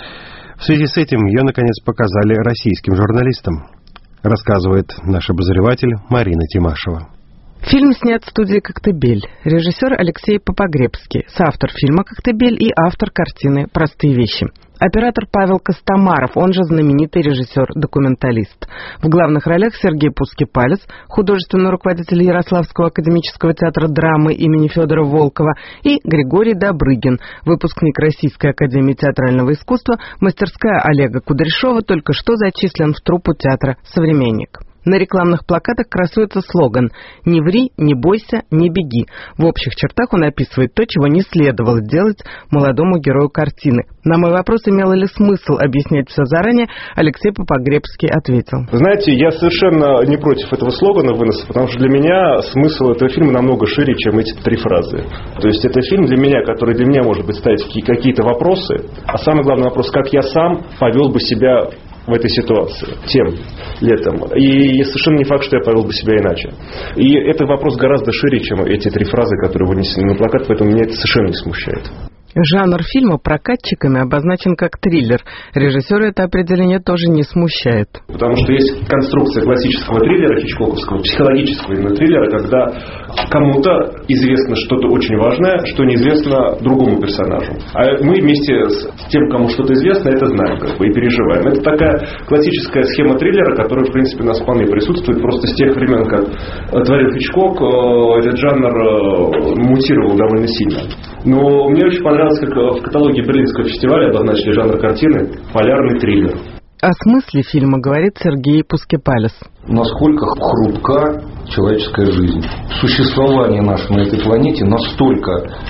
В связи с этим ее, наконец, показали российским журналистам, рассказывает наш обозреватель Марина Тимашева. Фильм снят в студии «Коктебель». Режиссер Алексей Попогребский, соавтор фильма «Коктебель» и автор картины «Простые вещи». Оператор Павел Костомаров, он же знаменитый режиссер-документалист. В главных ролях Сергей Пуски-Палец, художественный руководитель Ярославского академического театра драмы имени Федора Волкова, и Григорий Добрыгин, выпускник Российской академии театрального искусства, мастерская Олега Кудряшова, только что зачислен в труппу театра «Современник». На рекламных плакатах красуется слоган «Не ври, не бойся, не беги». В общих чертах он описывает то, чего не следовало делать молодому герою картины. На мой вопрос, имело ли смысл объяснять все заранее, Алексей Попогребский ответил. Знаете, я совершенно не против этого слогана выноса, потому что для меня смысл этого фильма намного шире, чем эти три фразы. То есть это фильм для меня, который для меня может быть ставить какие-то вопросы, а самый главный вопрос, как я сам повел бы себя в этой ситуации тем летом. И совершенно не факт, что я повел бы себя иначе. И этот вопрос гораздо шире, чем эти три фразы, которые вынесены на плакат, поэтому меня это совершенно не смущает. Жанр фильма прокатчиками обозначен как триллер. Режиссера это определение тоже не смущает. Потому что есть конструкция классического триллера, хичкоковского, психологического именно триллера, когда кому-то известно что-то очень важное, что неизвестно другому персонажу. А мы вместе с тем, кому что-то известно, это знаем как бы, и переживаем. Это такая классическая схема триллера, которая, в принципе, у нас вполне присутствует. Просто с тех времен, как творил Хичкок, этот жанр мутировал довольно сильно. Но мне очень понравилось, как в каталоге Берлинского фестиваля обозначили жанр картины «Полярный триллер». О смысле фильма говорит Сергей Пуски-Палец. Насколько хрупка человеческая жизнь. Существование наше на этой планете настолько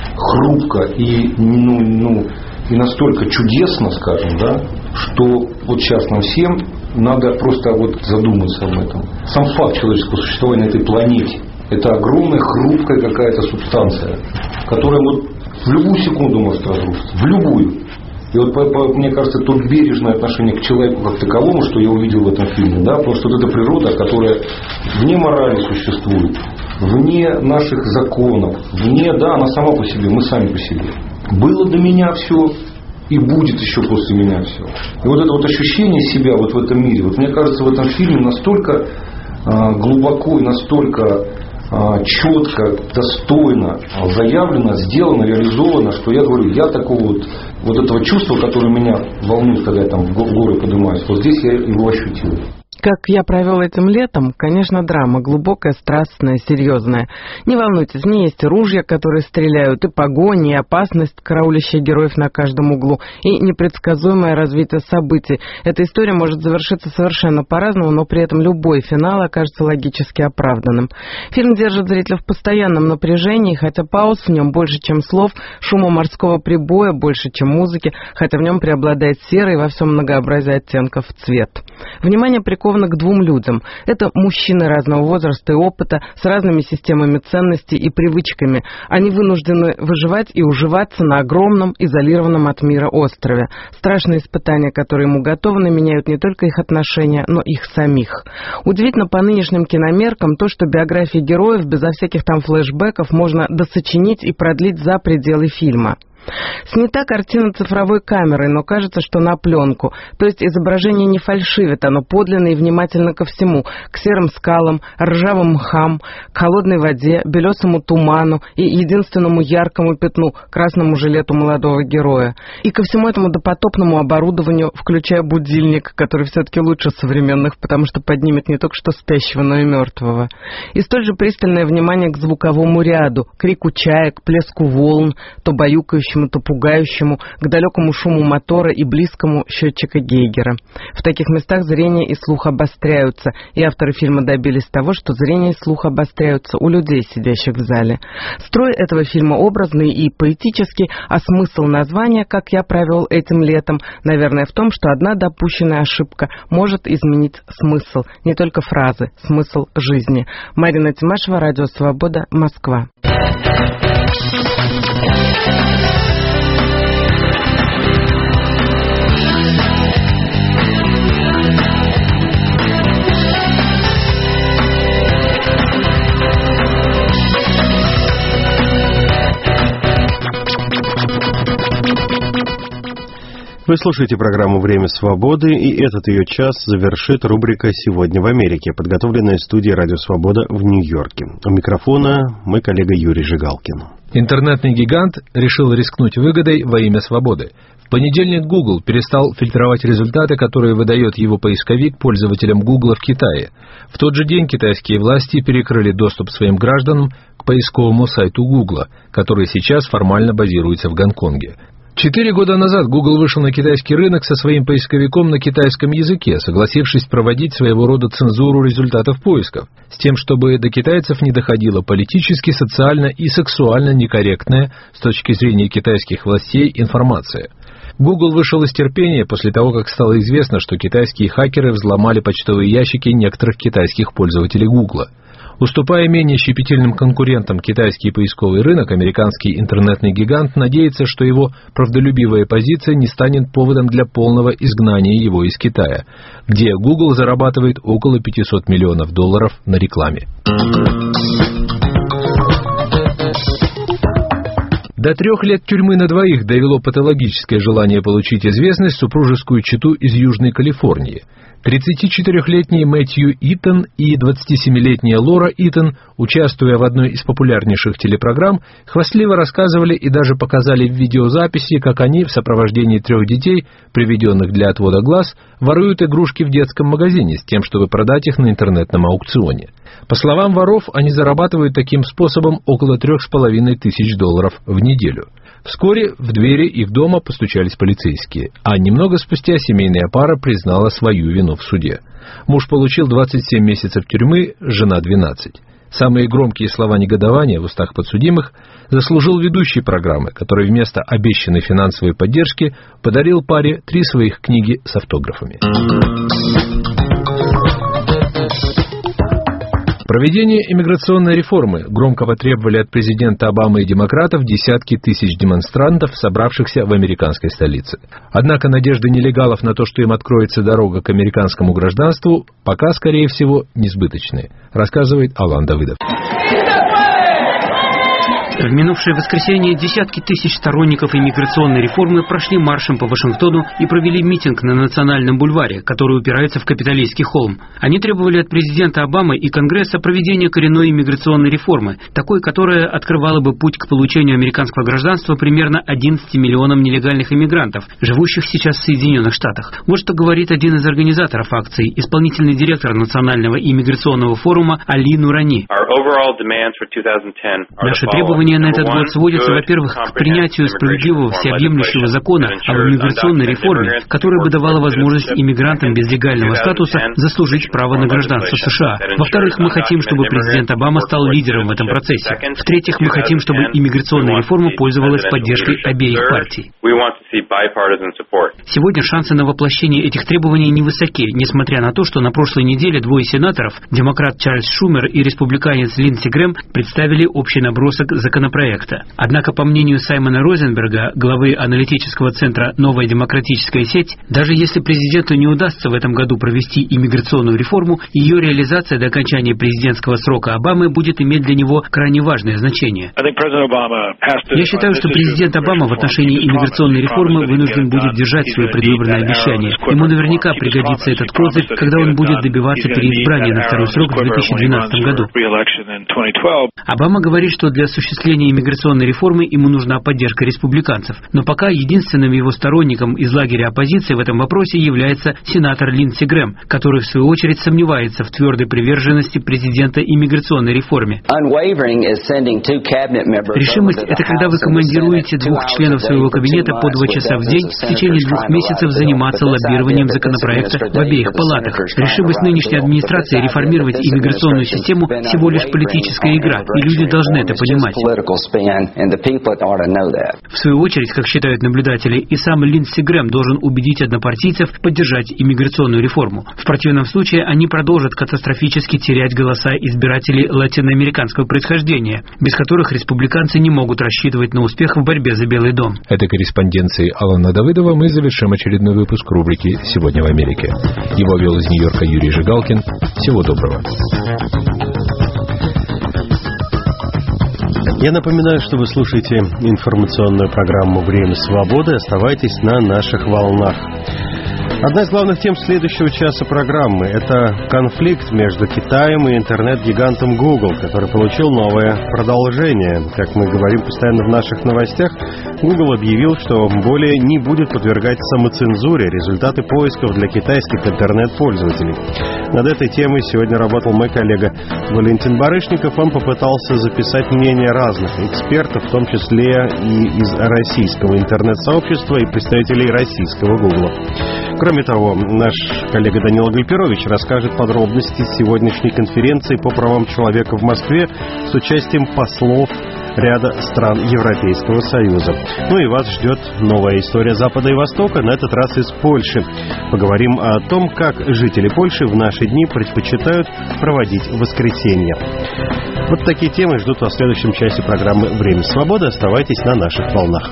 хрупко и, ну, ну, и настолько чудесно, скажем, да, что вот сейчас нам всем надо просто вот задуматься об этом. Сам факт человеческого существования на этой планете – это огромная хрупкая какая-то субстанция, которая вот в любую секунду может разрушиться. В любую. И вот, по, по, мне кажется, то бережное отношение к человеку как таковому, что я увидел в этом фильме, да, потому что вот эта природа, которая вне морали существует, вне наших законов, вне, да, она сама по себе, мы сами по себе. Было до меня все и будет еще после меня все. И вот это вот ощущение себя вот в этом мире, вот мне кажется, в этом фильме настолько а, глубоко и настолько четко, достойно заявлено, сделано, реализовано, что я говорю, я такого вот, вот этого чувства, которое меня волнует, когда я там в горы поднимаюсь, вот здесь я его ощутил. Как я провел этим летом, конечно, драма, глубокая, страстная, серьезная. Не волнуйтесь, в ней есть ружья, которые стреляют, и погони, и опасность, караулящая героев на каждом углу, и непредсказуемое развитие событий. Эта история может завершиться совершенно по-разному, но при этом любой финал окажется логически оправданным. Фильм держит зрителя в постоянном напряжении, хотя пауз в нем больше, чем слов, шума морского прибоя больше, чем музыки, хотя в нем преобладает серый во всем многообразии оттенков цвет. Внимание приковано к двум людям. Это мужчины разного возраста и опыта, с разными системами ценностей и привычками. Они вынуждены выживать и уживаться на огромном, изолированном от мира острове. Страшные испытания, которые ему готовы, меняют не только их отношения, но их самих. Удивительно по нынешним киномеркам то, что биографии героев безо всяких там флешбеков можно досочинить и продлить за пределы фильма. Снята картина цифровой камерой, но кажется, что на пленку. То есть изображение не фальшивит, оно подлинно и внимательно ко всему. К серым скалам, ржавым мхам, к холодной воде, белесому туману и единственному яркому пятну, красному жилету молодого героя. И ко всему этому допотопному оборудованию, включая будильник, который все-таки лучше современных, потому что поднимет не только что спящего, но и мертвого. И столь же пристальное внимание к звуковому ряду, крику чаек, плеску волн, то баюкающему, то пугающему, к далекому шуму мотора и близкому счетчика Гейгера. В таких местах зрение и слух обостряются, и авторы фильма добились того, что зрение и слух обостряются у людей, сидящих в зале. Строй этого фильма образный и поэтический, а смысл названия, как я провел этим летом, наверное, в том, что одна допущенная ошибка может изменить смысл, не только фразы, смысл жизни. Марина Тимашева, Радио Свобода, Москва. Вы слушаете программу «Время свободы», и этот ее час завершит рубрика «Сегодня в Америке», подготовленная студией «Радио Свобода» в Нью-Йорке. У микрофона мой коллега Юрий Жигалкин. Интернетный гигант решил рискнуть выгодой во имя свободы. В понедельник Google перестал фильтровать результаты, которые выдает его поисковик пользователям Google в Китае. В тот же день китайские власти перекрыли доступ своим гражданам к поисковому сайту Google, который сейчас формально базируется в Гонконге. Четыре года назад Google вышел на китайский рынок со своим поисковиком на китайском языке, согласившись проводить своего рода цензуру результатов поисков, с тем, чтобы до китайцев не доходила политически, социально и сексуально некорректная с точки зрения китайских властей информация. Google вышел из терпения после того, как стало известно, что китайские хакеры взломали почтовые ящики некоторых китайских пользователей Google. Уступая менее щепетильным конкурентам китайский поисковый рынок, американский интернетный гигант надеется, что его правдолюбивая позиция не станет поводом для полного изгнания его из Китая, где Google зарабатывает около пятьсот миллионов долларов на рекламе. До трех лет тюрьмы на двоих довело патологическое желание получить известность супружескую чету из Южной Калифорнии. тридцатичетырехлетний Мэтью Итон и двадцатисемилетняя Лора Итон, участвуя в одной из популярнейших телепрограмм, хвастливо рассказывали и даже показали в видеозаписи, как они в сопровождении трех детей, приведенных для отвода глаз, воруют игрушки в детском магазине с тем, чтобы продать их на интернетном аукционе. По словам воров, они зарабатывают таким способом около трех с половиной тысяч долларов в неделю. Вскоре в двери их дома постучались полицейские, а немного спустя семейная пара признала свою вину в суде. Муж получил двадцать семь месяцев тюрьмы, жена двенадцать. Самые громкие слова негодования в устах подсудимых заслужил ведущий программы, который вместо обещанной финансовой поддержки подарил паре три своих книги с автографами. Проведение иммиграционной реформы громко потребовали от президента Обамы и демократов десятки тысяч демонстрантов, собравшихся в американской столице. Однако надежды нелегалов на то, что им откроется дорога к американскому гражданству, пока, скорее всего, несбыточны, рассказывает Алан Давыдов. В минувшее воскресенье десятки тысяч сторонников иммиграционной реформы прошли маршем по Вашингтону и провели митинг на Национальном бульваре, который упирается в Капитолийский холм. Они требовали от президента Обамы и Конгресса проведения коренной иммиграционной реформы, такой, которая открывала бы путь к получению американского гражданства примерно одиннадцати миллионам нелегальных иммигрантов, живущих сейчас в Соединенных Штатах. Вот что говорит один из организаторов акции, исполнительный директор Национального иммиграционного форума Али Нурани. Наши требования на этот год сводятся, во-первых, к принятию справедливого всеобъемлющего закона об иммиграционной реформе, которая бы давала возможность иммигрантам без легального статуса заслужить право на гражданство США. Во-вторых, мы хотим, чтобы президент Обама стал лидером в этом процессе. В-третьих, мы хотим, чтобы иммиграционная реформа пользовалась поддержкой обеих партий. Сегодня шансы на воплощение этих требований невысоки, несмотря на то, что на прошлой неделе двое сенаторов, демократ Чарльз Шумер и республиканец Линдси Грэм, представили общий набросок законопроекта. Однако, по мнению Саймона Розенберга, главы аналитического центра «Новая демократическая сеть», даже если президенту не удастся в этом году провести иммиграционную реформу, ее реализация до окончания президентского срока Обамы будет иметь для него крайне важное значение. Я считаю, что президент Обама в отношении иммиграционной реформы вынужден будет держать свое предвыборное обещание. Ему наверняка пригодится этот козырь, когда он будет добиваться переизбрания на второй срок в две тысячи двенадцатом году. Обама говорит, что для осуществления иммиграционной реформы ему нужна поддержка республиканцев. Но пока единственным его сторонником из лагеря оппозиции в этом вопросе является сенатор Линдси Грэм, который в свою очередь сомневается в твердой приверженности президента иммиграционной реформе. Решимость – это когда вы командируете двух членов своего кабинета по два часа в день в течение двух месяцев заниматься лоббированием законопроекта в обеих палатах. Решимость нынешней администрации реформировать иммиграционную систему – всего лишь политическая игра, и люди должны это понимать. В свою очередь, как считают наблюдатели, и сам Линдси Грэм должен убедить однопартийцев поддержать иммиграционную реформу. В противном случае они продолжат катастрофически терять голоса избирателей латиноамериканского происхождения, без которых республиканцы не могут рассчитывать на успех в борьбе за Белый дом. Этой корреспонденцией Алана Давыдова мы завершим очередной выпуск рубрики «Сегодня в Америке». Его вел из Нью-Йорка Юрий Жигалкин. Всего доброго. Я напоминаю, что вы слушаете информационную программу «Время свободы». Оставайтесь на наших волнах. Одна из главных тем следующего часа программы – это конфликт между Китаем и интернет-гигантом Google, который получил новое продолжение. Как мы говорим постоянно в наших новостях, Google объявил, что более не будет подвергать самоцензуре результаты поисков для китайских интернет-пользователей. Над этой темой сегодня работал мой коллега Валентин Барышников. Он попытался записать мнения разных экспертов, в том числе и из российского интернет-сообщества и представителей российского Google. Кроме того, наш коллега Данила Гальперович расскажет подробности сегодняшней конференции по правам человека в Москве с участием послов ряда стран Европейского Союза. Ну и вас ждет новая история Запада и Востока, на этот раз из Польши. Поговорим о том, как жители Польши в наши дни предпочитают проводить воскресенье. Вот такие темы ждут вас в следующем часе программы «Время свободы». Оставайтесь на наших волнах.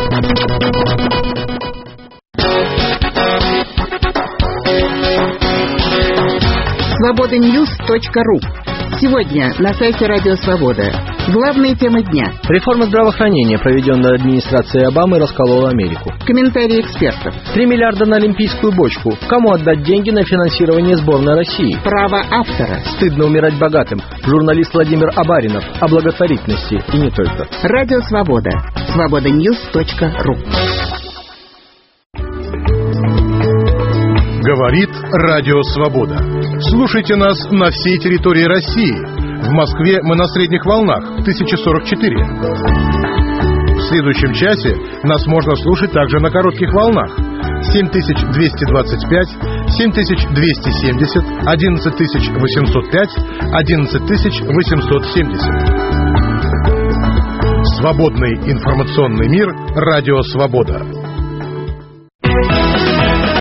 свобода ньюс точка ру. Сегодня на сайте Радио Свобода. Главные темы дня. Реформа здравоохранения, проведенная администрацией Обамы, расколола Америку. Комментарии экспертов. Три миллиарда на олимпийскую бочку. Кому отдать деньги на финансирование сборной России? Право автора. Стыдно умирать богатым. Журналист Владимир Абаринов о благотворительности и не только. Радио Свобода. свобода ньюс точка ру. Говорит Радио Свобода. Слушайте нас на всей территории России. В Москве мы на средних волнах тысяча сорок четыре. В следующем часе нас можно слушать также на коротких волнах семь тысяч двести двадцать пять, семь тысяч двести семьдесят, одиннадцать тысяч восемьсот пять, одиннадцать тысяч восемьсот семьдесят. Свободный информационный мир. Радио Свобода.